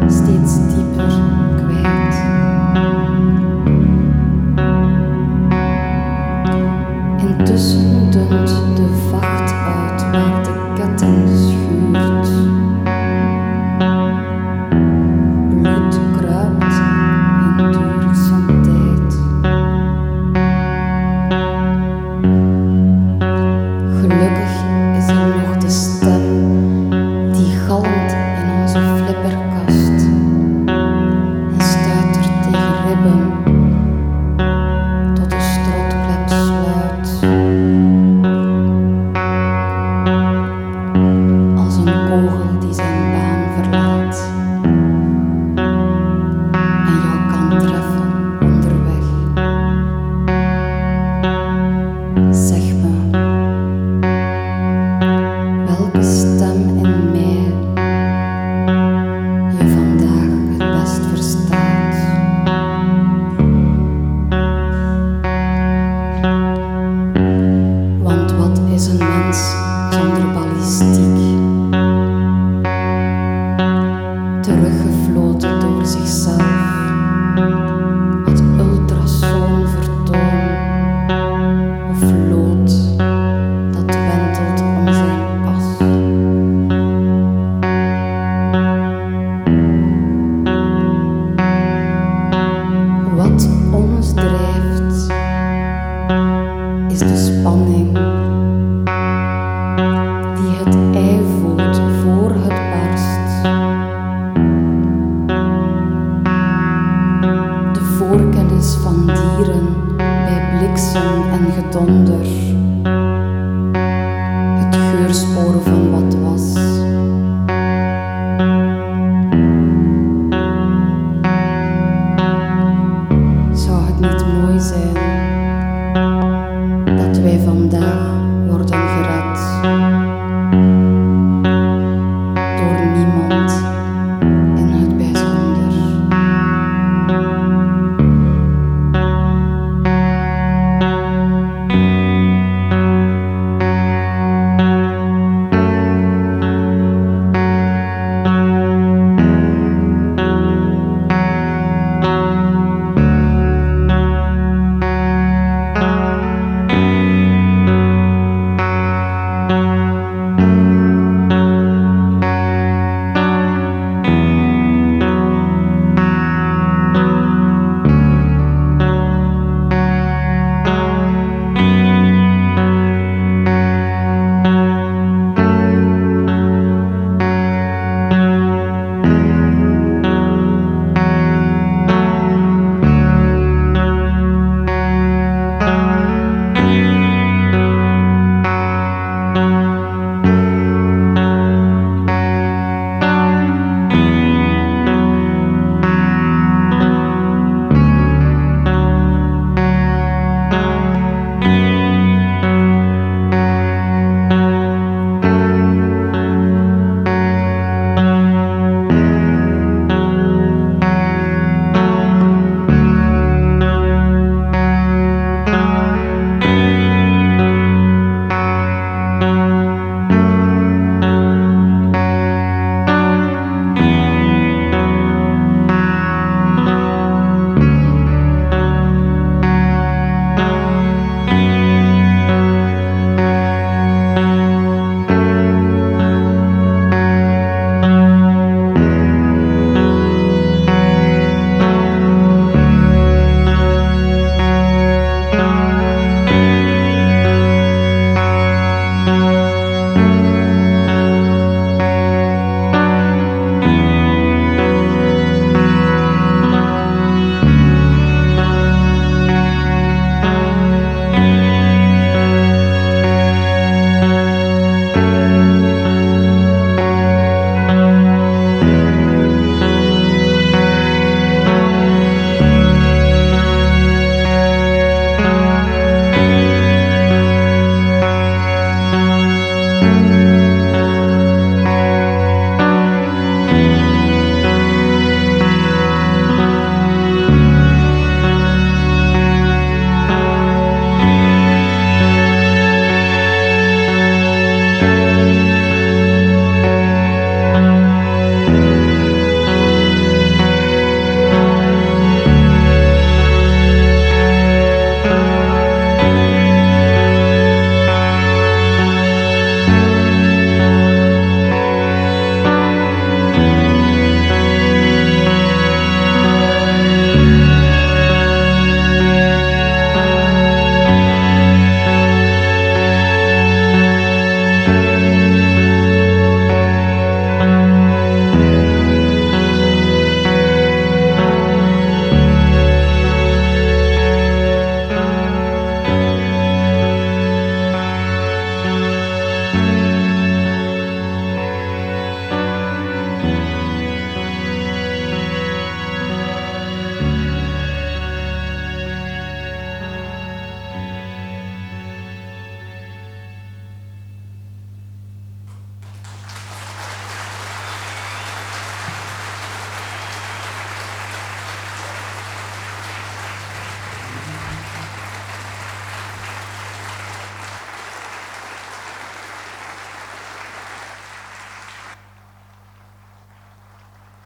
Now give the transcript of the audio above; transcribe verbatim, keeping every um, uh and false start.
steeds dieper kwijt. Intussen dunt de vacht uit waar de ketting schuurt. Bloed kruipt en duurt zijn tijd. Gelukkig is er nog de stem die galmt in onze flipperkast en stuitert tegen ribben tot de strotklep sluit. Als een kogel die zijn baan verlaat en jou kan treffen onderweg. Zeg me, welke stem in mij je vandaag het best verstaat. Want wat is een mens zonder ballistiek? Teruggefloten door zichzelf, wat ultrasoon vertoon of lood dat wentelt om zijn pas. Wat ons drijft is de spanning die het ei voedt voor het barst. De voorkennis van dieren bij bliksem en gedonder.